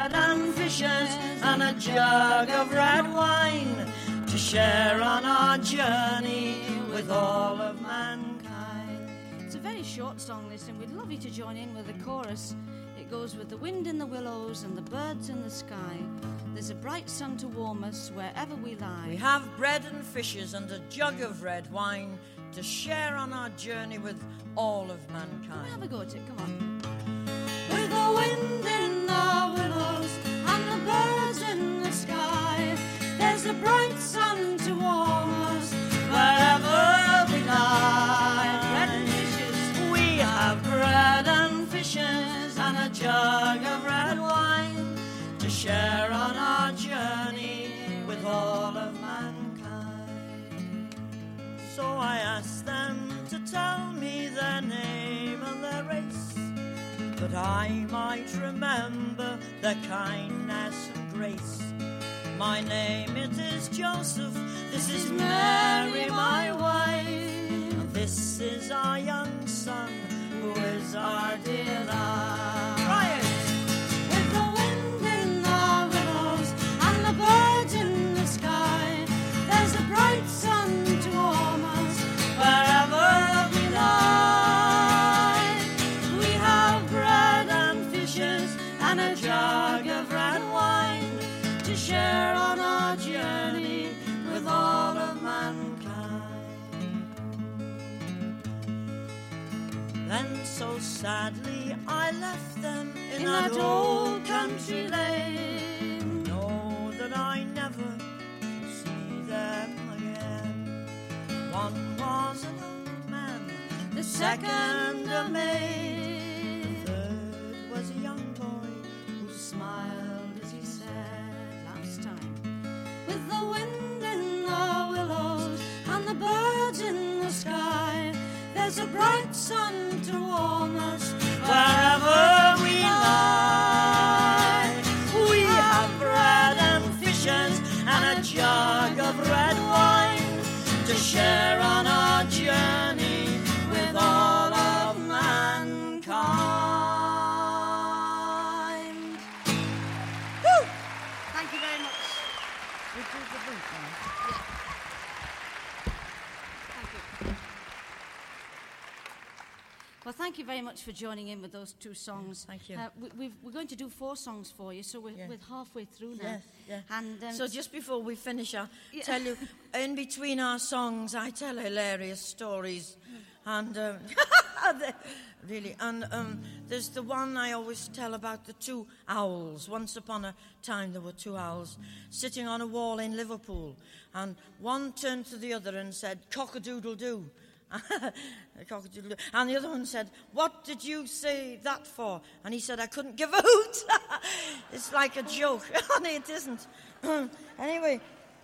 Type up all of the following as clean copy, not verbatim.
bread and fishes and a jug of red wine to share on our journey with all of mankind. It's a very short song, this, and we'd love you to join in with the chorus. It goes with the wind in the willows and the birds in the sky. There's a bright sun to warm us wherever we lie. We have bread and fishes and a jug of red wine to share on our journey with all of mankind. Have a go at it, come on. With the wind in the willows and the birds in the sky, there's a bright sun to warm us wherever we lie. Bread and fishes. We have bread and fishes and a jug of red wine to share on our journey with all of mankind. So I asked them to tell me their name and their race, that I might remember their kindness and grace. My name, it is Joseph, this is Mary, my wife, and this is our young son, who is our delight. Try it! With the wind in the willows and the birds in the sky, there's a bright sun to warm us wherever we lie. We have bread and fishes and a jug of red wine to share on our journey with all of mankind. Then so sadly I left them in that old country lane. Know that I never shall see them again. One was an old man, the second a maid, the third was a young boy who smiled as he said Last time. with the wind in the willows and the birds in the sky, there's a bright sun to warm us wherever we lie. We have bread and fishes and a jug of red wine to share on our journey with all of mankind. Woo! Thank you very much. We do the boot now. Thank you. Well, thank you very much for joining in with those two songs. Thank you. We're going to do 4 songs for you, so we're halfway through now. Yes, yeah. And So just before we finish, I'll Yeah. tell you, in between our songs, I tell hilarious stories. And really, and there's the one I always tell about the 2 owls. Once upon a time, there were 2 owls sitting on a wall in Liverpool. And one turned to the other and said, "Cock-a-doodle-doo." Cock-a-doodle-doo. And the other one said, "What did you say that for?" And he said, "I couldn't give a hoot." It's like a joke. Honey, it isn't. Anyway,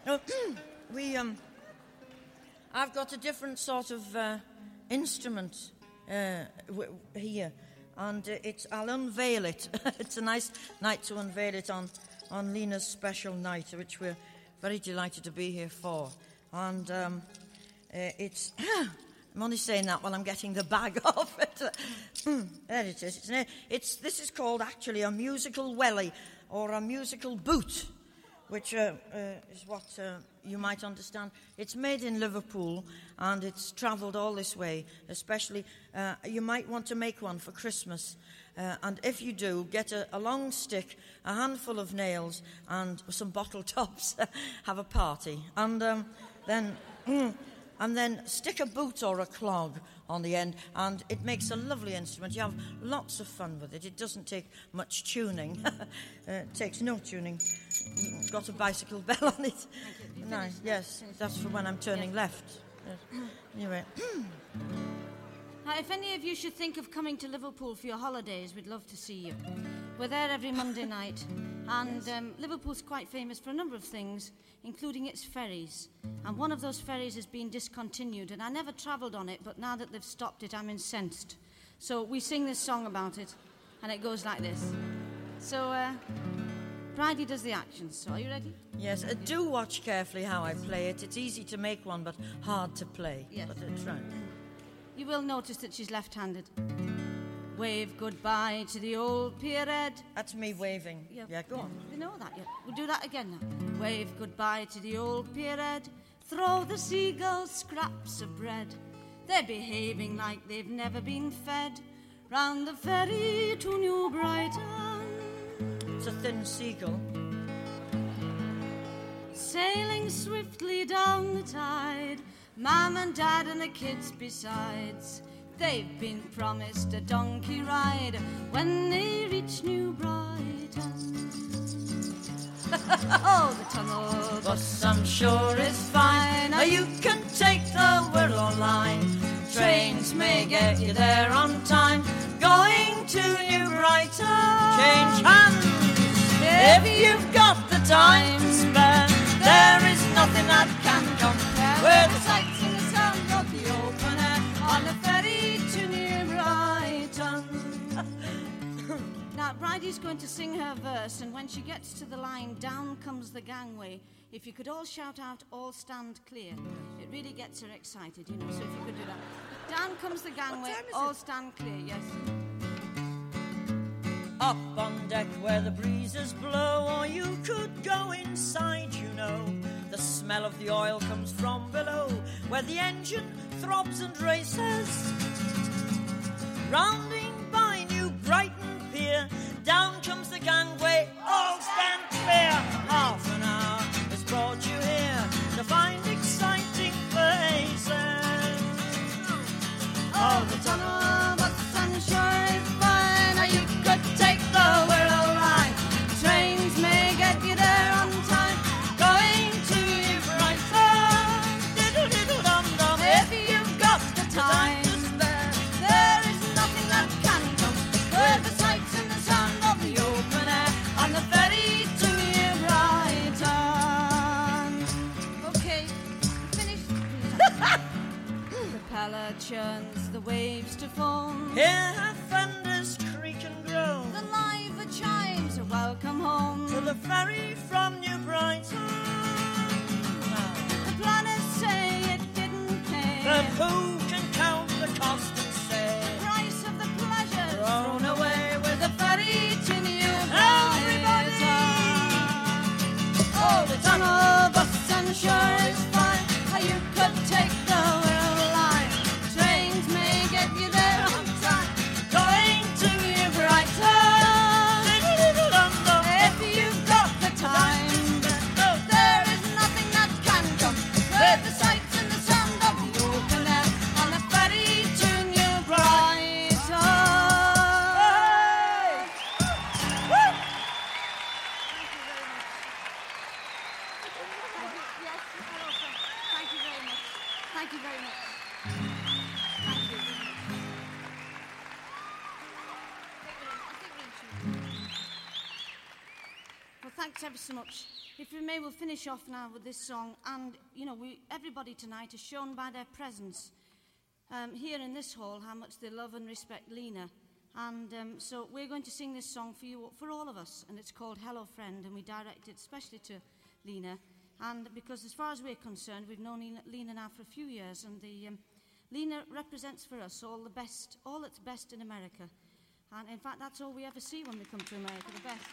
I've got a different sort of instrument here, and I'll unveil it. It's a nice night to unveil it on Lena's special night, which we're very delighted to be here for. And it's... I'm only saying that while I'm getting the bag off it. There it is. This is called actually a musical welly or a musical boot, which is what you might understand. It's made in Liverpool and it's travelled all this way. Especially, you might want to make one for Christmas. And if you do, get a long stick, a handful of nails and some bottle tops. Have a party. And then stick a boot or a clog on the end, and it makes a lovely instrument. You have lots of fun with it. It doesn't take much tuning. It takes no tuning. It's got a bicycle bell on it. Nice. Yes, that's for when I'm turning left. Yes. Anyway. Now, if any of you should think of coming to Liverpool for your holidays, we'd love to see you. We're there every Monday night, and Liverpool's quite famous for a number of things, including its ferries. And one of those ferries has been discontinued, and I never travelled on it, but now that they've stopped it, I'm incensed. So we sing this song about it, and it goes like this. So, Bridie does the actions, so are you ready? Yes, do watch carefully how I play it. It's easy to make one, but hard to play. Yes. But try. You will notice that she's left-handed. Wave goodbye to the old Pierhead. That's me waving. Yeah, go on. You know that yet? We'll do that again now. Wave goodbye to the old Pierhead. Throw the seagulls scraps of bread. They're behaving like they've never been fed. Round the ferry to New Brighton. It's a thin seagull. Sailing swiftly down the tide. Mum and Dad and the kids besides. They've been promised a donkey ride when they reach New Brighton. Oh, the tunnel bus I'm sure is fine. Now you can take the Wirral line. Trains may get you there on time. Going to New Brighton. Change hands if you've got the time to spare. There is nothing that can compare with the sights and the sound of the open air on the ferry to New Brighton. Now, Bridie's going to sing her verse, and when she gets to the line, down comes the gangway, if you could all shout out, all stand clear, it really gets her excited, you know, so if you could do that. Down comes the gangway, all stand clear, yes. Up on deck where the breezes blow, or you could go inside, you know. The smell of the oil comes from below, where the engine throbs and races. Rounding by New Brighton Pier, down comes the gangway, all stand clear. Half an hour has brought you here to find exciting places. Oh, the tunnel, but the sun sure is fine. Now you could take the Wirral line. Trains may get you there on time. Going to New Brighton. Diddle-diddle-dum-dum. If you've got the time to spare, there is nothing that can compare with the sights and the sound of the open air on the ferry to New Brighton. Okay, finished. Propeller churns the waves to foam. Here thunders creak and groan. The live chimes a welcome home. To the ferry from New Brighton. The planets say it didn't pay. But who can count the cost and say Price of the pleasure thrown away with the ferry to New Everybody! Brighton. Oh, the Tunnel bus and sure is fine. How you could take the Wirral line. Trains may get you there on time. going to New Brighton. Diddle-diddle-dum-dum. If you've got the time, there is nothing that can compare with the sights and the sound of the open air on the ferry to New Brighton. Woo! Thank you very much. Thank you very much. Thank you. Well, thanks ever so much. If we may, we'll finish off now with this song. And, you know, everybody tonight has shown by their presence here in this hall how much they love and respect Lena. And so we're going to sing this song for you, for all of us. And it's called Hello Friend, and we direct it especially to Lena. And because as far as we're concerned, we've known Lena now for a few years. And Lena represents for us all the best, all that's best in America. And in fact, that's all we ever see when we come to America, the best.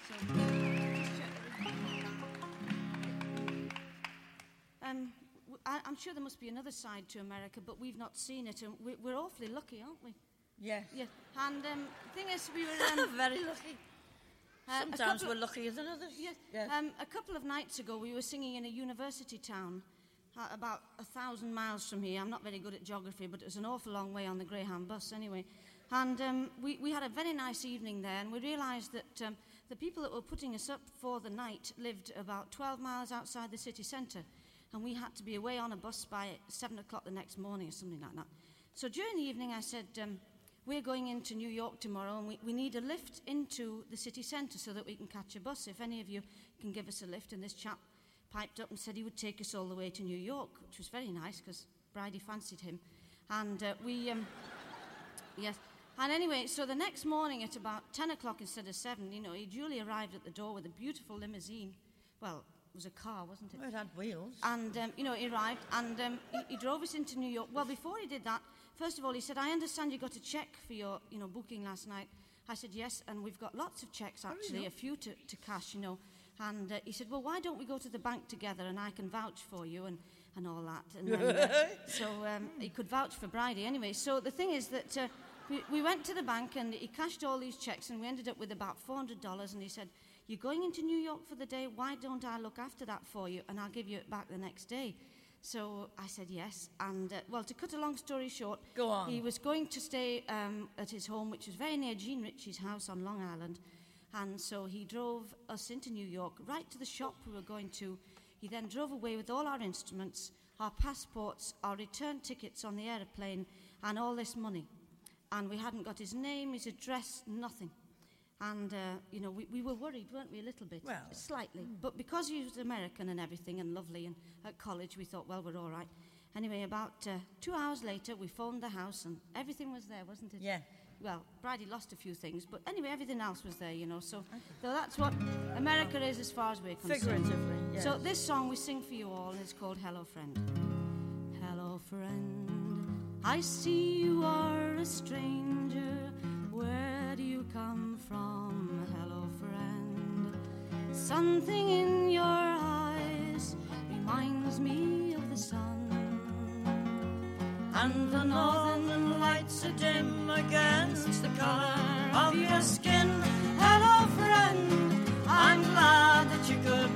So, I'm sure there must be another side to America, but we've not seen it, and we're awfully lucky, aren't we? Yeah. Yeah. And the thing is, we were very lucky. Sometimes we're luckier than others. Yes. Yeah. A couple of nights ago, we were singing in a university town about 1,000 miles from here. I'm not very good at geography, but it was an awful long way on the Greyhound bus anyway. And we had a very nice evening there, and we realised that the people that were putting us up for the night lived about 12 miles outside the city centre, and we had to be away on a bus by 7 o'clock the next morning or something like that. So during the evening I said, we're going into New York tomorrow, and we need a lift into the city centre so that we can catch a bus. If any of you can give us a lift. And this chap piped up and said he would take us all the way to New York, which was very nice because Bridie fancied him. And yes. And anyway, so the next morning at about 10 o'clock instead of 7, you know, he duly arrived at the door with a beautiful limousine. Well, it was a car, wasn't it? It had wheels. And, you know, he arrived and he drove us into New York. Well, before he did that, first of all, he said, I understand you got a check for your, booking last night. I said, yes, and we've got lots of checks, actually, a few to cash, And he said, well, why don't we go to the bank together and I can vouch for you and all that. And then, so he could vouch for Bridie anyway. So the thing is that we went to the bank and he cashed all these checks and we ended up with about $400. And he said, you're going into New York for the day, why don't I look after that for you and I'll give you it back the next day? So I said yes. And, to cut a long story short, go on. He was going to stay at his home, which was very near Jean Ritchie's house on Long Island. And so he drove us into New York, right to the shop we were going to. He then drove away with all our instruments, our passports, our return tickets on the aeroplane, and all this money. And we hadn't got his name, his address, nothing. And, we were worried, weren't we, a little bit? Well. Slightly. But because he was American and everything and lovely and at college, we thought, well, we're all right. Anyway, about 2 hours later, we phoned the house and everything was there, wasn't it? Yeah. Well, Bridie lost a few things, but anyway, everything else was there, So that's what America is as far as we're concerned. Figuratively, yes. So this song we sing for you all, and it's called Hello Friend. Hello friend, I see you are a stranger. Where do you come from? Hello friend, something in your eyes reminds me of the sun. And the northern lights are dim against the color of your skin. Hello, friend, I'm glad that you could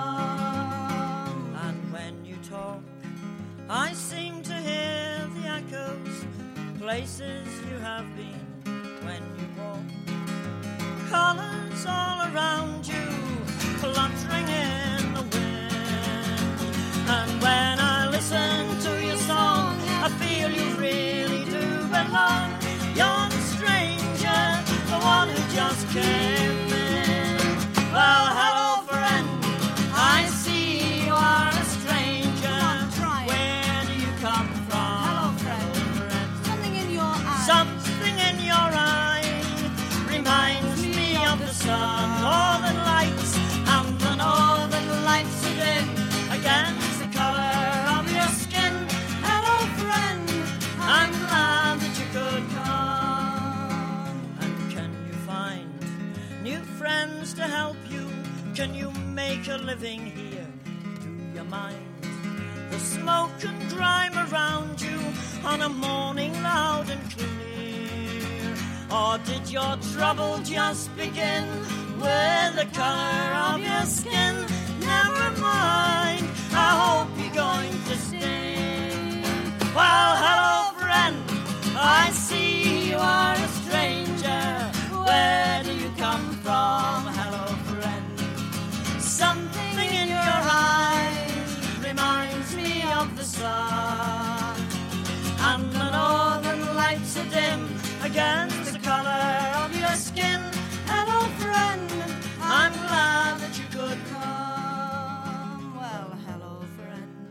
come. And when you talk, I seem to hear the echoes, places you have been when you walk. Colors all around you, fluttering in the wind. And when I listen to your song, I feel you really do belong. You're the stranger, the one who just came in. Well, hello, friend, I see you are a stranger. Where do you come from? Hello, friend. Something in your eyes. Something in your eye reminds me of the sun. Northern lights, and the northern lights are dim against the color of your skin. Hello, friend, I'm glad that you could come. And can you find new friends to help you? Can you make a living here? Do you mind the smoke and grime around you on a morning loud and clear? Or did your trouble just begin with the color of your skin? Never mind, I hope you're going to stay. Well, hello, friend, I see you are a stranger. Where do you come from? Hello, friend. Something in your eyes reminds me of the sun. And the northern lights are dim against the color of your skin. Hello, friend, I'm glad that you could come. Well, hello, friend.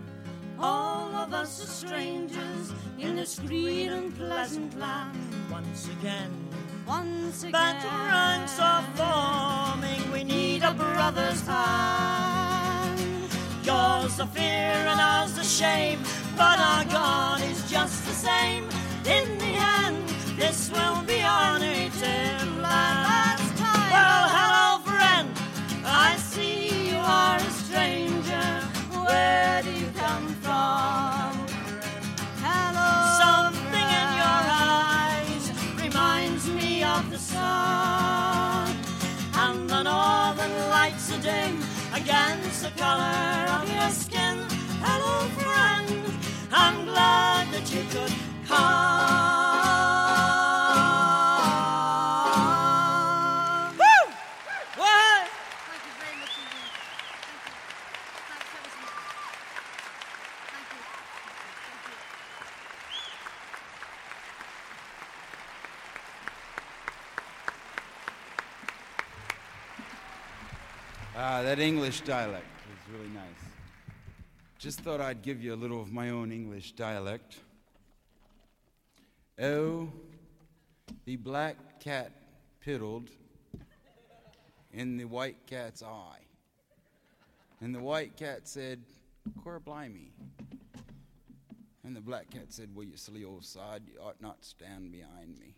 All of us are strangers in this green and pleasant land. Once again, battle ranks are forming. We need a brother's hand. Yours the fear and ours the shame, but our God is just the same. In the end, this will be our native land. Well, hello, friend, I see you are a stranger. Where do you come from? Hello, something in your eyes reminds me of the sun. And the northern lights are dim against the color of your skin. Hello, friend, I'm glad that you could come. Woo! What? Thank you very much indeed. Thank you. Thanks ever so much. Thank you. That English dialect was really nice. Just thought I'd give you a little of my own English dialect. Oh, the black cat piddled in the white cat's eye. And the white cat said, "Cor blimey." And the black cat said, "Well, you silly old sod, you ought not stand behind me."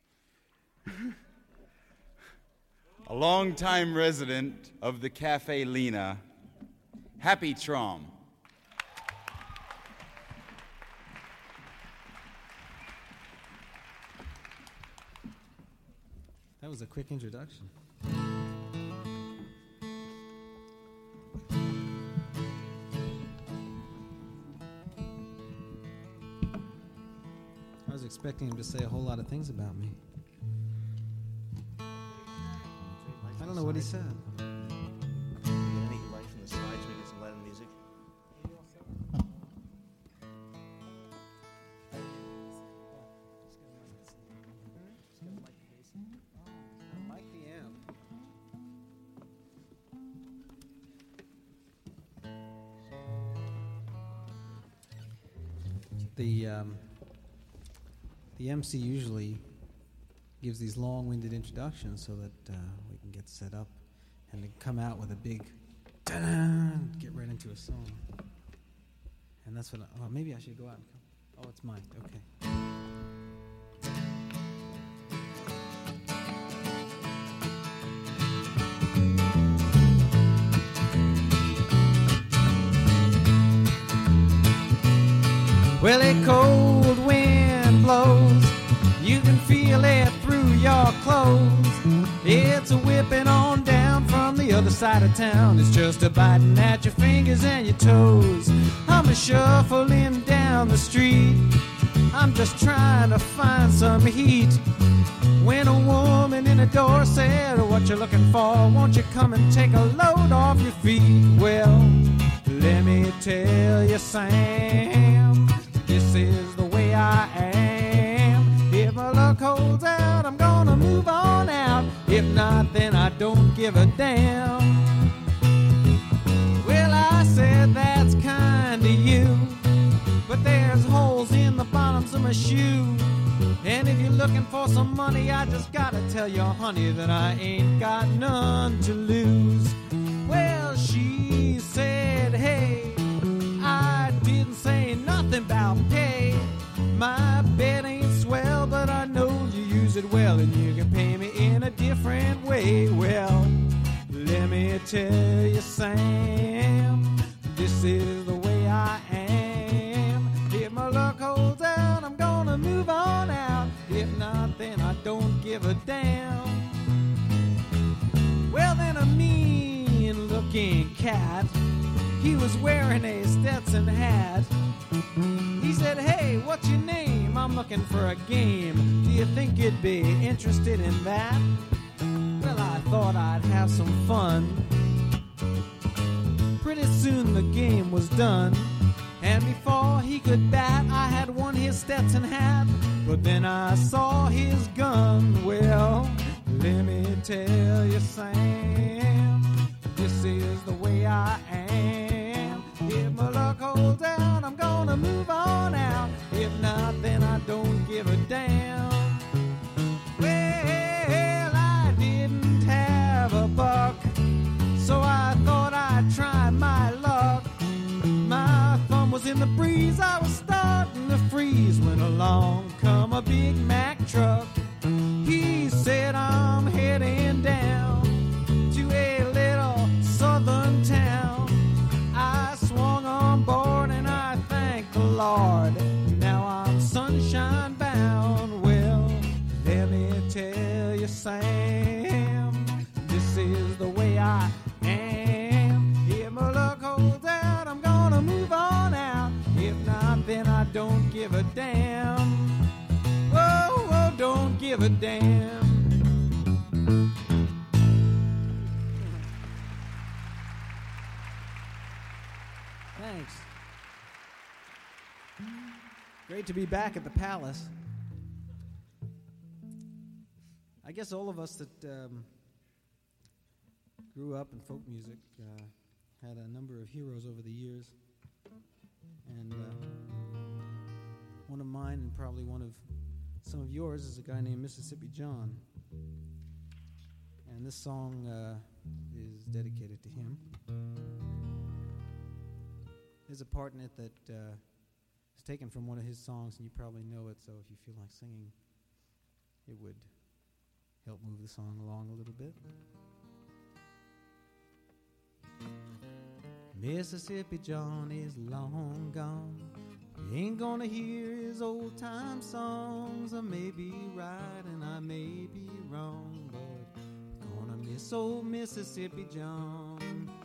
A longtime resident of the Cafe Lena, Happy Traum. That was a quick introduction. I was expecting him to say a whole lot of things about me. I don't know what he said. Any light from the sides, we get some light on music. The MC usually gives these long-winded introductions so that we can get set up and then come out with a big get right into a song. And that's what maybe I should go out and come. Oh, it's mine. Okay. Well, a cold wind blows, you can feel it through your clothes. It's a whipping on down from the other side of town. It's just a biting at your fingers and your toes. I'm a shuffling down the street, I'm just trying to find some heat, when a woman in the door said, "What you looking for? Won't you come and take a load off your feet?" Well, let me tell you, Sam, this is the way I am. If my luck holds out, I'm gonna move on out. If not, then I don't give a damn. Well, I said that's kind of you, but there's holes in the bottoms of my shoe. And if you're looking for some money, I just gotta tell you, honey, that I ain't got none to lose. Well, she said, hey, I didn't say nothing about pay. My bed ain't swell, but I know you use it well, and you can pay me in a different way. Well, let me tell you, Sam, this is the way I am. If my luck holds out, I'm gonna move on out. If not, then I don't give a damn. Well, then a mean-looking cat, he was wearing a Stetson hat. He said, "Hey, what's your name? I'm looking for a game. Do you think you'd be interested in that?" Well, I thought I'd have some fun. Pretty soon the game was done, and before he could bat, I had won his Stetson hat. But then I saw his gun. Well, let me tell you, Sam, this is the way I am. If my luck holds out, I'm gonna move on out. If not, then I don't give a damn. Well, I didn't have a buck, so I thought I'd try my luck. My thumb was in the breeze, I was starting to freeze, when along come a Big Mac truck. He said, "I'm heading down to a little southern town." I swung on board and I thanked the Lord. Now I'm sunshine bound. Well, let me tell you, Sam, this is the way I am. If my luck holds out, I'm gonna move on out. If not, then I don't give a damn. Whoa, whoa, don't give a damn. Thanks. Great to be back at the Palace. I guess all of us that grew up in folk music had a number of heroes over the years. And one of mine, and probably one of some of yours, is a guy named Mississippi John. And this song is dedicated to him. There's a part in it that is taken from one of his songs, and you probably know it, so if you feel like singing, it would help move the song along a little bit. Mississippi John is long gone. You ain't gonna hear his old-time songs. I may be right and I may be wrong, but gonna miss old Mississippi John.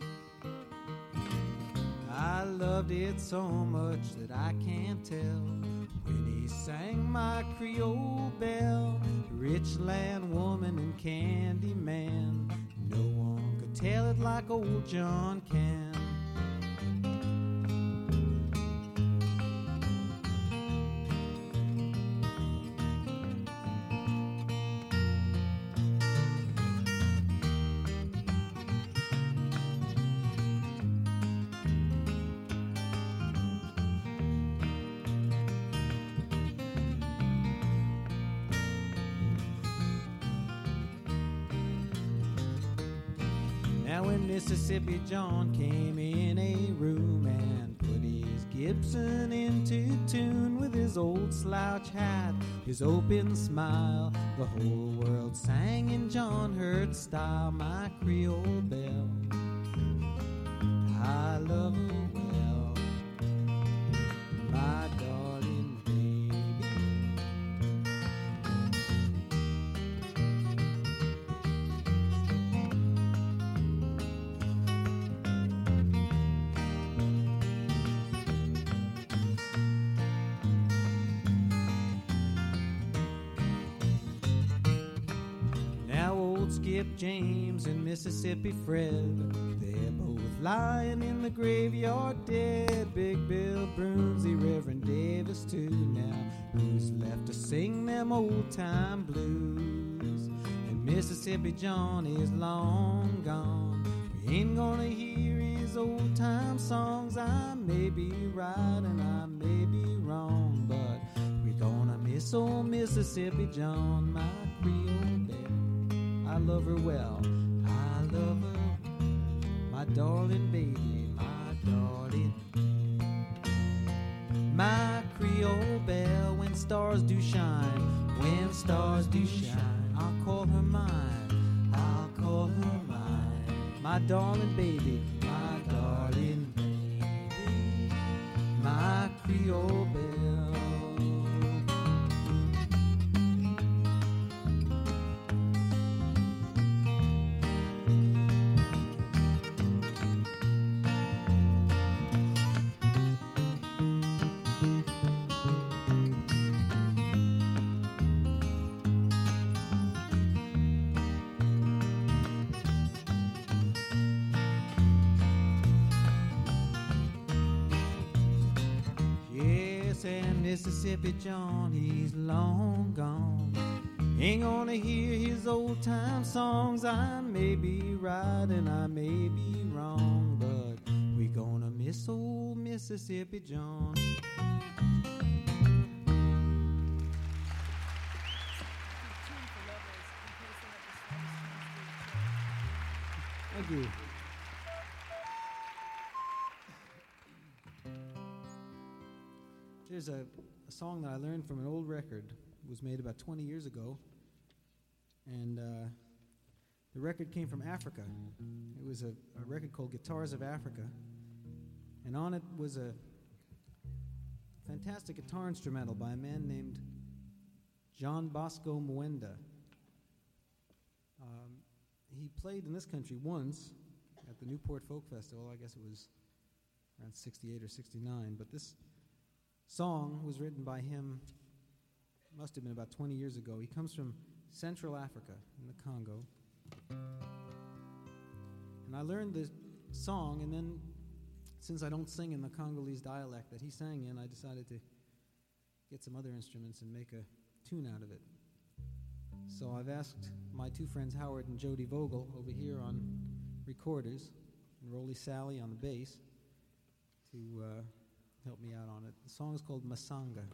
I loved it so much that I can't tell when he sang my Creole belle, rich land woman and candy man. No one could tell it like old John can. Now when Mississippi John came in a room and put his Gibson into tune with his old slouch hat, his open smile, the whole world sang in John Hurt style, my Creole belle. I love her well, my darling baby. Skip James and Mississippi Fred, they're both lying in the graveyard dead. Big Bill Brunsey, Reverend Davis too. Now who's left to sing them old-time blues? And Mississippi John is long gone. We ain't gonna hear his old-time songs. I may be right and I may be wrong, but we're gonna miss old Mississippi John, my Creole belle. I love her well, I love her, my darling baby, my darling. My Creole belle, when stars do shine, when stars do shine, I'll call her mine, I'll call her mine. My darling baby, my darling baby, my Creole belle. Mississippi John, he's long gone. Ain't gonna hear his old-time songs. I may be right and I may be wrong, but we gonna miss old Mississippi John. Thank you. There's a song that I learned from an old record. It was made about 20 years ago. And the record came from Africa. It was a record called Guitars of Africa. And on it was a fantastic guitar instrumental by a man named John Bosco Mwenda. He played in this country once at the Newport Folk Festival. I guess it was around 68 or 69. But this song was written by him, must have been about 20 years ago. He comes from Central Africa in the Congo. And I learned this song, and then since I don't sing in the Congolese dialect that he sang in, I decided to get some other instruments and make a tune out of it. So I've asked my two friends Howard and Jody Vogel over here on recorders, and Rolly Sally on the bass, to help me out on it. The song is called Masanga.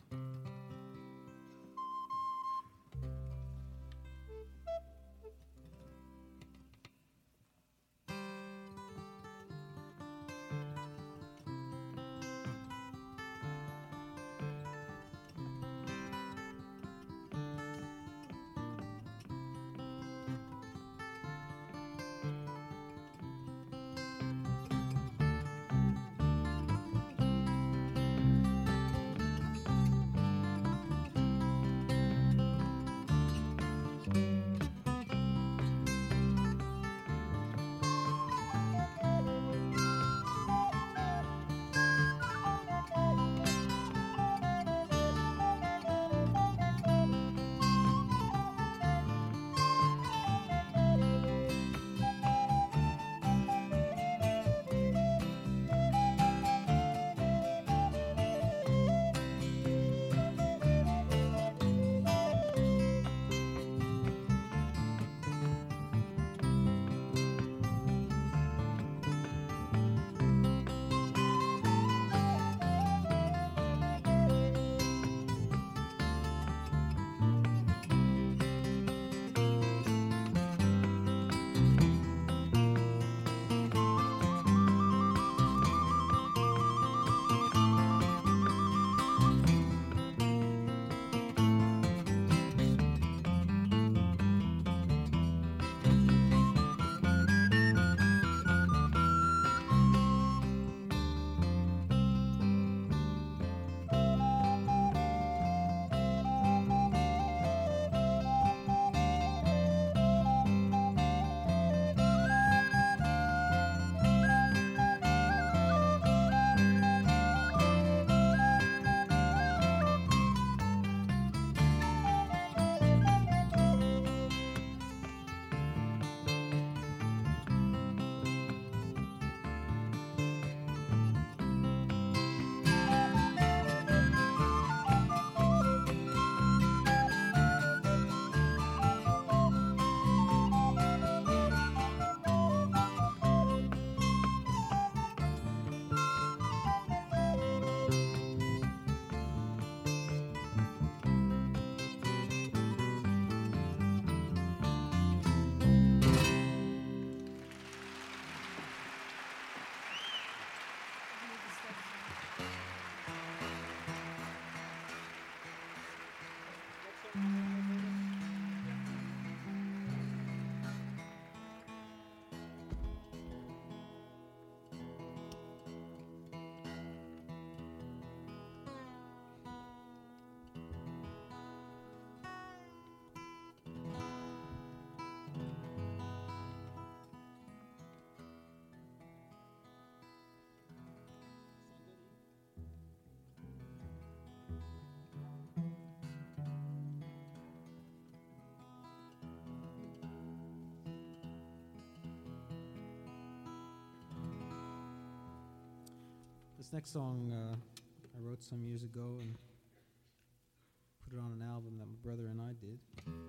This next song I wrote some years ago and put it on an album that my brother and I did.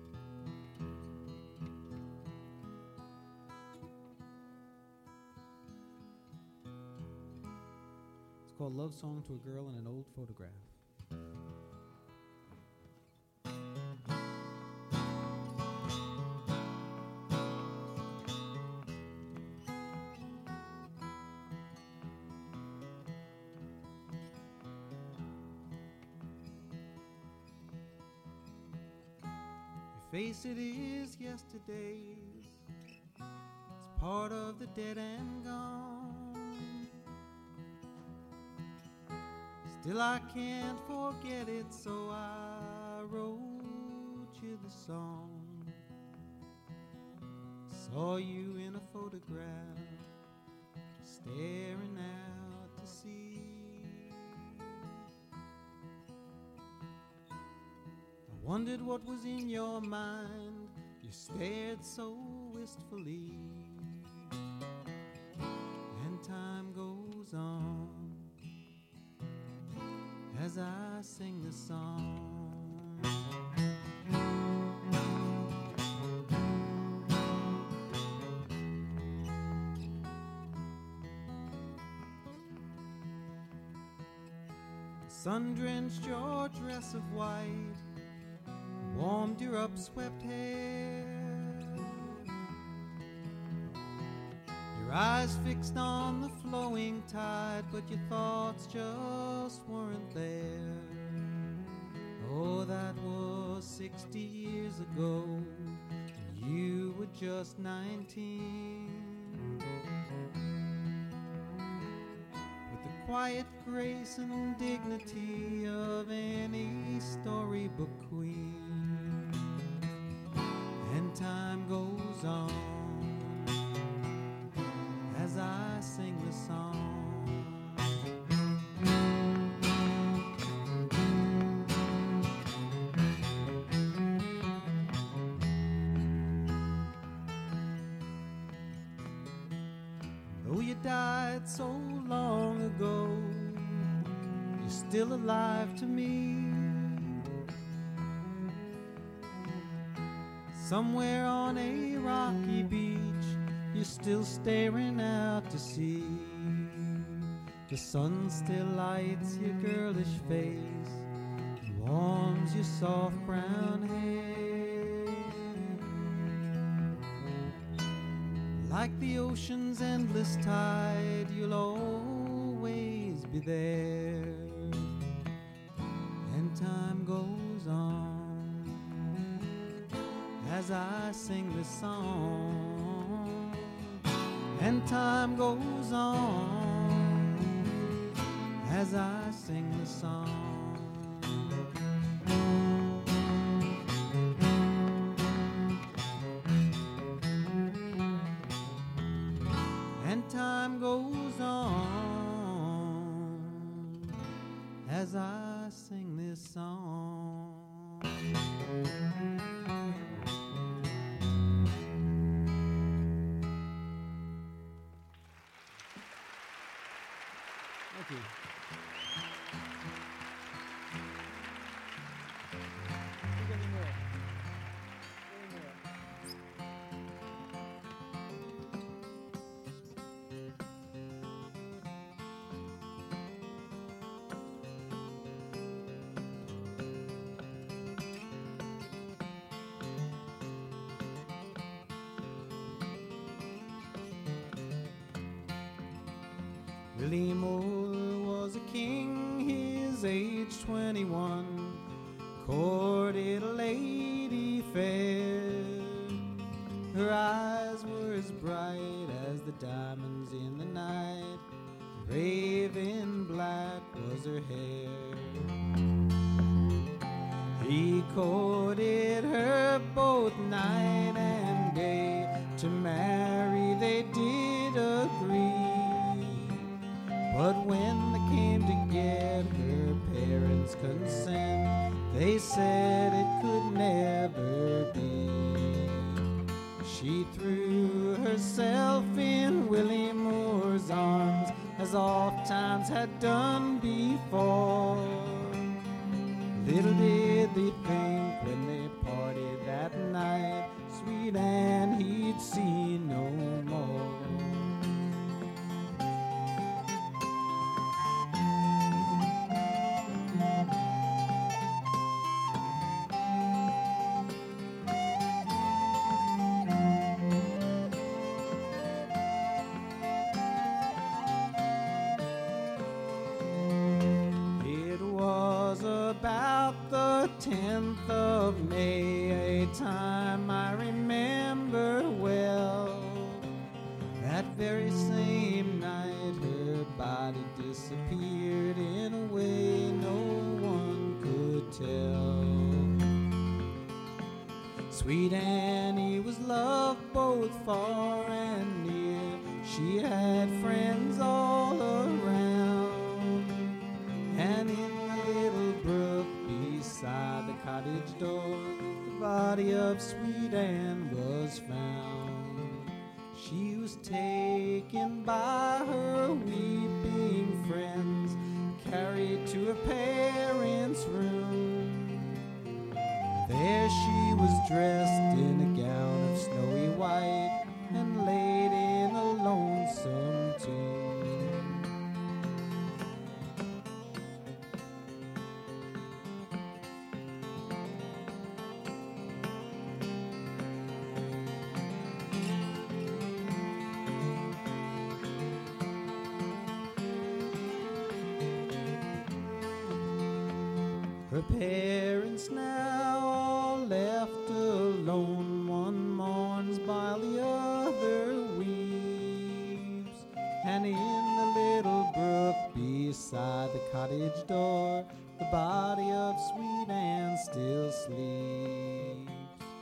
It's called Love Song to a Girl in an Old Photograph. Face it is yesterday's, it's part of the dead and gone. Still I can't forget it, so I wrote you the song. Saw you in a photograph, staring out to sea. Wondered what was in your mind, you stared so wistfully. And time goes on as I sing the song. The sun drenched your dress of white, warmed your upswept hair. Your eyes fixed on the flowing tide, but your thoughts just weren't there. Oh, that was 60 years ago, and you were just 19. With the quiet grace and dignity of any storybook queen. And time goes on as I sing the song. Though you died so long ago, you're still alive to me. Somewhere on a rocky beach, you're still staring out to sea. The sun still lights your girlish face and warms your soft brown hair. Like the ocean's endless tide, you'll always be there. And time goes on as I sing this song, and time goes on as I sing this song. And time goes on as I sing this song. Thank you. Willie Moore was a king, his age 21, courted a lady fair. Her eyes were as bright as the diamonds in the night, raven black was her hair. He courted her both night and day, to marry they did agree. But when they came to get her parents' consent, they said it could never be. She threw herself in Willie Moore's arms as as oft times had done before. Little did they think when they partied that night, Sweet Anne he'd see no more. About the 10th of May, a time I remember well. That very same night her body disappeared in a way no one could tell. Sweet Annie was loved both far and near. She had friends all around, and in beside the cottage door, the body of Sweet Anne was found. She was taken by her weeping friends, carried to her parents' room. There she was dressed in a gown of snowy white and laid in a lonesome tomb. Her parents now all left alone. One mourns while the other weeps, and in the little brook beside the cottage door, the body of Sweet Anne still sleeps.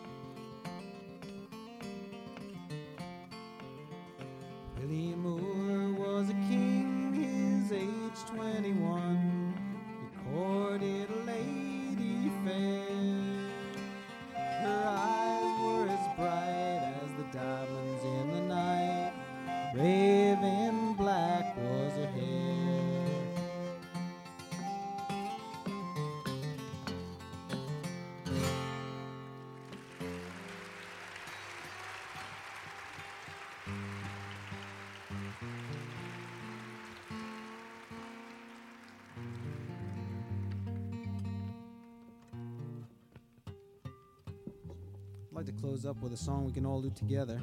William Moore was a king, his age 21. He courted a lady fair. Her eyes were as bright as the diamonds in the night. Raven black was her hair. I'd like to close up with a song we can all do together.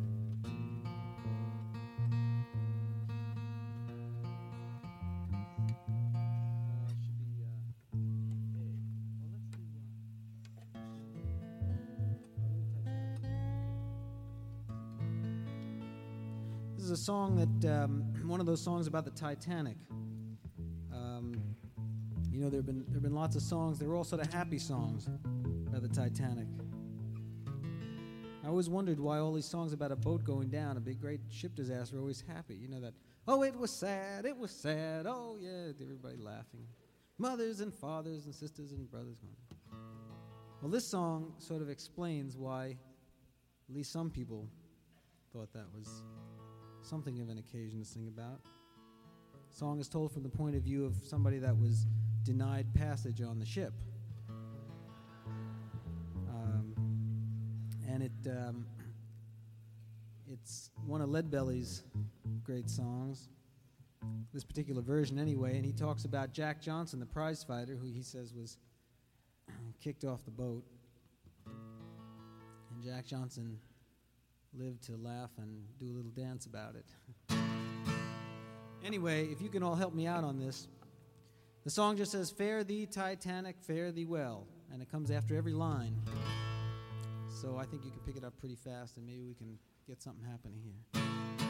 This is a song that, one of those songs about the Titanic. You know, there have been lots of songs. They were all sort of happy songs about the Titanic. I always wondered why all these songs about a boat going down, a big, great ship disaster, are always happy. You know that, oh, it was sad, oh, yeah, everybody laughing. Mothers and fathers and sisters and brothers going. Well, this song sort of explains why at least some people thought that was something of an occasion to sing about. The song is told from the point of view of somebody that was denied passage on the ship. And it's one of Leadbelly's great songs, this particular version anyway, and he talks about Jack Johnson, the prize fighter, who he says was kicked off the boat. And Jack Johnson lived to laugh and do a little dance about it. Anyway, if you can all help me out on this, the song just says, "Fare thee, Titanic, fare thee well," and it comes after every line. So I think you can pick it up pretty fast, and maybe we can get something happening here.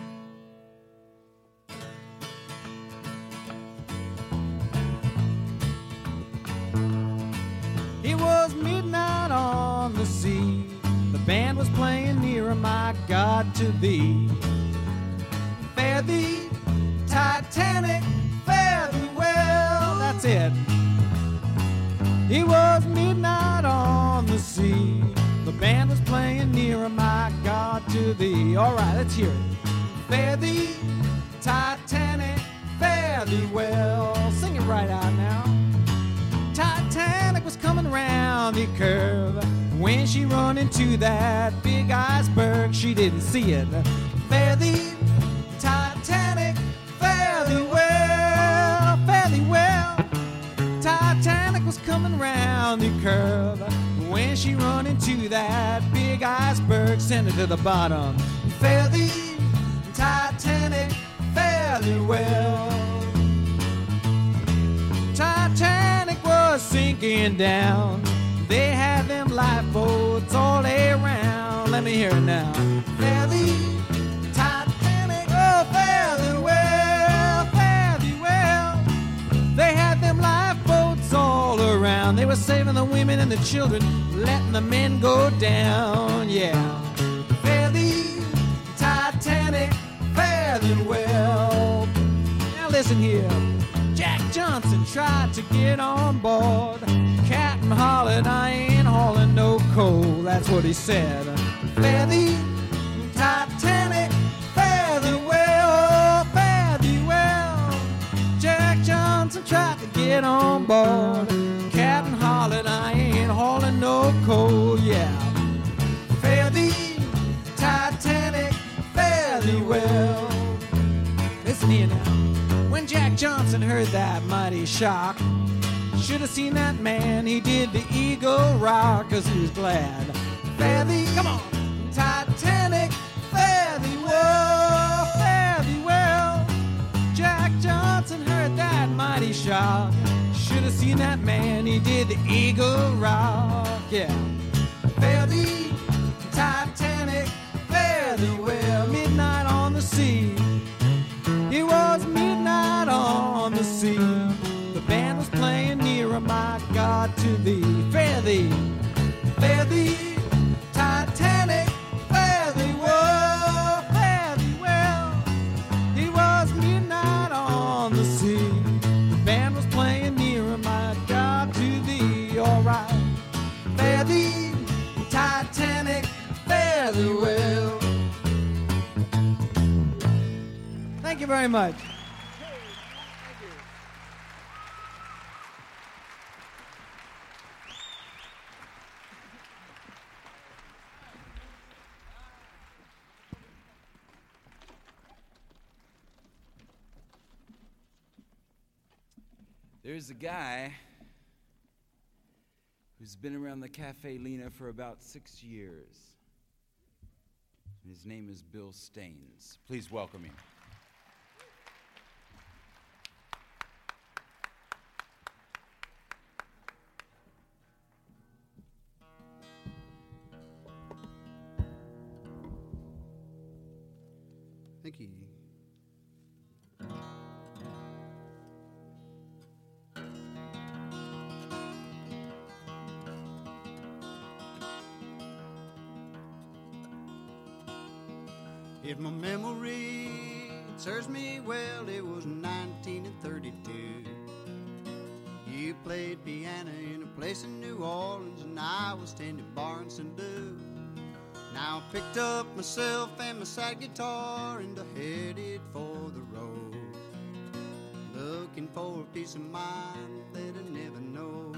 It was midnight on the sea. The band was playing nearer, my God, to thee. Fare thee, Titanic, fare thee well. That's it. It was midnight on the sea. The band was playing nearer, my God, to thee. All right, let's hear it. Fare thee, Titanic, the curve. When she run into that big iceberg, she didn't see it. Fare the Titanic, fairly well, fairly well. Titanic was coming round the curve. When she run into that big iceberg, sent her to the bottom. Fare the Titanic, fairly well. Titanic was sinking down. They had them lifeboats all around. Let me hear it now. Fairly Titanic, oh, fairly well, fairly well. They had them lifeboats all around. They were saving the women and the children, letting the men go down, yeah. Fairly Titanic, fairly well. Now listen here. Jack Johnson tried to get on board. Captain hollered, I ain't hauling no coal. That's what he said. Fare the Titanic, fairly well, fairly well. Jack Johnson tried to get on board. Captain hollered, I ain't hauling no coal, yeah. Fare the Titanic, fairly well. Listen here now. When Jack Johnson heard that mighty shock, should have seen that man, he did the Eagle Rock, 'cause he was glad. Fairly, come on, Titanic, fairly well, fairly well. Jack Johnson heard that mighty shock, should have seen that man, he did the Eagle Rock, yeah. Fairly, Titanic, fairly well. Midnight on the sea, it was midnight on the sea. The band was playing nearer, my God, to thee. Fare thee, Titanic, fairly well, fairly well. It was midnight on the sea. The band was playing nearer, my God, to thee. All right, fare thee, Titanic, fairly well. Thank you very much. There's a guy who's been around the Cafe Lena for about 6 years. And his name is Bill Staines. Please welcome him. Thank you. If my memory serves me well, it was 1932. You played piano in a place in New Orleans, and I was tending bar in St. Louis. Now I picked up myself and my sad guitar and I headed for the road, looking for a peace of mind that I never know.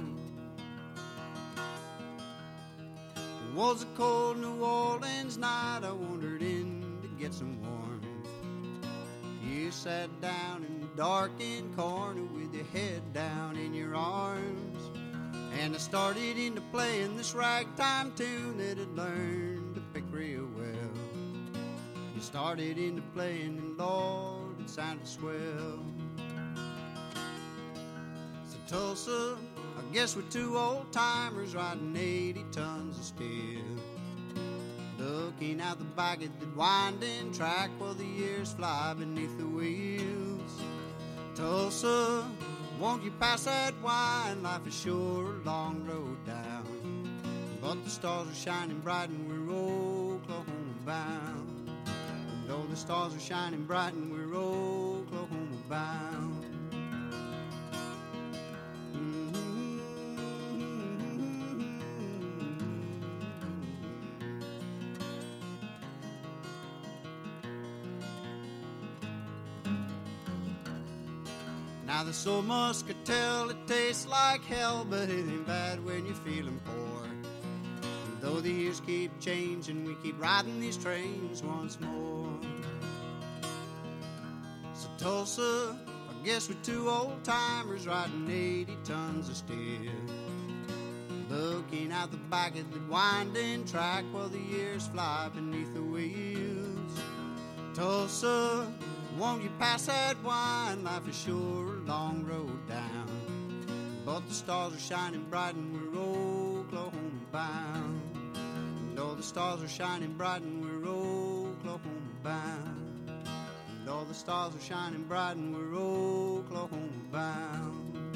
It was a cold New Orleans night, I wandered in to get some warmth. You sat down in the darkened corner with your head down in your arms, and I started into playing this ragtime tune that I'd learned to pick real well. You started into playing, and Lord, it sounded swell. So Tulsa, I guess we're two old-timers riding 80 tons of steel, looking out the back at the winding track while the years fly beneath the wheels. Tulsa, won't you pass that wine? Life is sure a long road down, but the stars are shining bright and we're Oklahoma bound. And though the stars are shining bright and we're Oklahoma bound. Now the soul muscatel, it tastes like hell, but it ain't bad when you're feeling poor. And though the years keep changing, we keep riding these trains once more. So Tulsa, I guess we're two old timers riding 80 tons of steel, looking out the back of the winding track while the years fly beneath the wheels. Tulsa, won't you pass that wine? Life is sure a long road down, but the stars are shining bright and we're Oklahoma bound. And all the stars are shining bright and we're Oklahoma bound. And all the stars are shining bright and we're Oklahoma bound.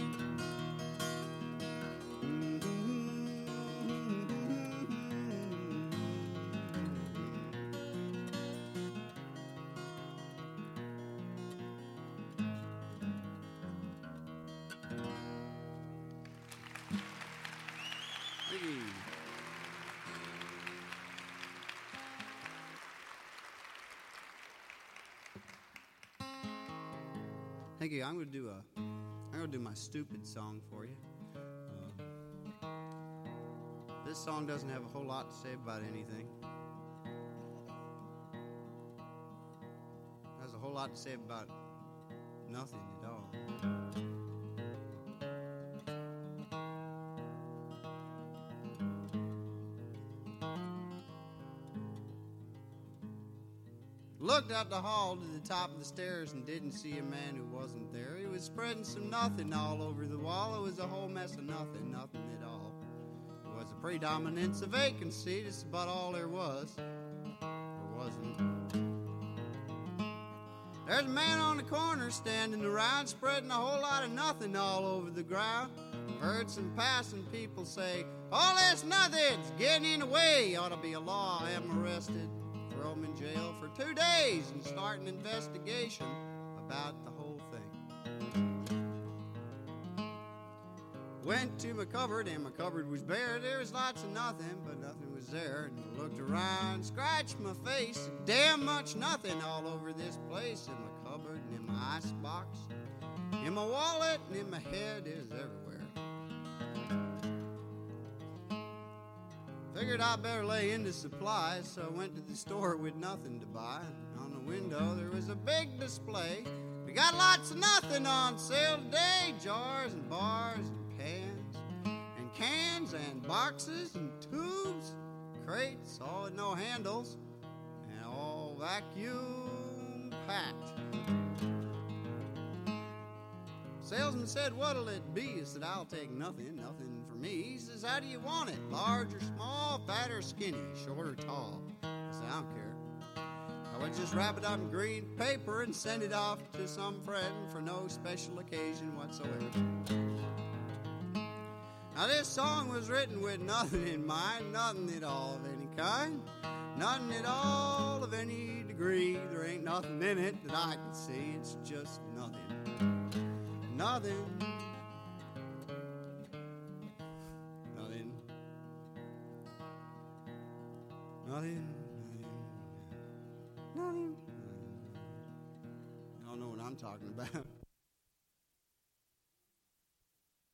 Thank you. I'm gonna do my stupid song for you. This song doesn't have a whole lot to say about anything. It has a whole lot to say about nothing at all. Looked out the hall to the top of the stairs and didn't see a man who wasn't there. He was spreading some nothing all over the wall. It was a whole mess of nothing, nothing at all. It was a predominance of vacancy, that's about all there was. Or wasn't. There's a man on the corner standing around, spreading a whole lot of nothing all over the ground. I've heard some passing people say, all this nothing's getting in the way. Ought to be a law. I am arrested. Throw him in jail for 2 days and start an investigation about the whole thing. Went to my cupboard and my cupboard was bare. There was lots of nothing, but nothing was there. And I looked around, scratched my face. Damn much nothing all over this place. In my cupboard and in my icebox, in my wallet and in my head, is everywhere. Figured I better lay into supplies, so I went to the store with nothing to buy. On the window there was a big display. We got lots of nothing on sale today. Jars and bars and pans and cans and boxes and tubes, crates, all with no handles, and all vacuum packed. Salesman said, what'll it be? I said, I'll take nothing, nothing for me. He says, how do you want it? Large or small, fat or skinny, short or tall? I said, I don't care. I would just wrap it up in green paper and send it off to some friend for no special occasion whatsoever. Now this song was written with nothing in mind, nothing at all of any kind, nothing at all of any degree. There ain't nothing in it that I can see, it's just nothing. Nothing. Nothing. Nothing. Nothing. I don't know what I'm talking about.